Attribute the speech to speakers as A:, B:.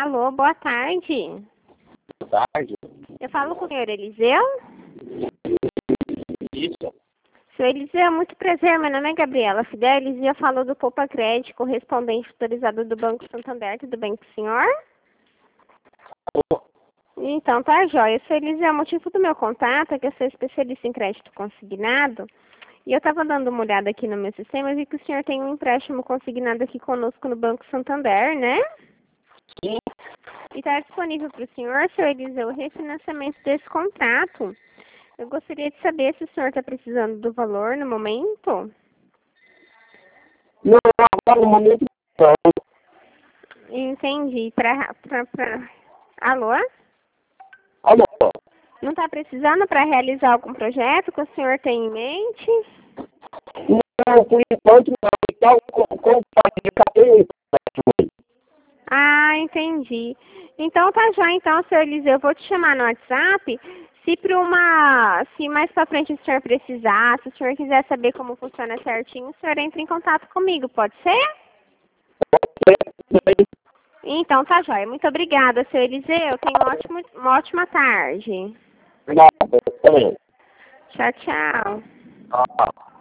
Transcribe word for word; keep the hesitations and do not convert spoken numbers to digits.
A: Alô, boa tarde.
B: Boa tarde.
A: Eu falo com o senhor Eliseu?
B: Isso.
A: Senhor Eliseu, muito prazer. Meu nome é Gabriela Fidelis e eu falo do Poupa Crédito, correspondente autorizado do Banco Santander. Tudo bem com o senhor?
B: Alô.
A: Então, tá jóia. Senhor Eliseu, o motivo do meu contato é que eu sou especialista em crédito consignado e eu estava dando uma olhada aqui no meu sistema e vi que o senhor tem um empréstimo consignado aqui conosco no Banco Santander, né?
B: Sim.
A: E está disponível para o senhor, senhor Eliseu, o refinanciamento desse contrato. Eu gostaria de saber se o senhor está precisando do valor no momento.
B: Não, agora no momento não.
A: Entendi. Pra, pra, pra... Alô?
B: Alô.
A: Não está precisando para realizar algum projeto que o senhor tem em mente?
B: Não, por enquanto não. Então, como pode caber?
A: Ah, entendi. Então tá já, então, senhor Eliseu, eu vou te chamar no WhatsApp. Se para uma, se mais para frente o senhor precisar, se o senhor quiser saber como funciona certinho, o senhor entra em contato comigo, pode ser? Então tá jóia. Muito obrigada, senhor Eliseu. Tenha um ótimo, uma ótima tarde.
B: Nada, também.
A: Tchau, tchau.
B: Ah.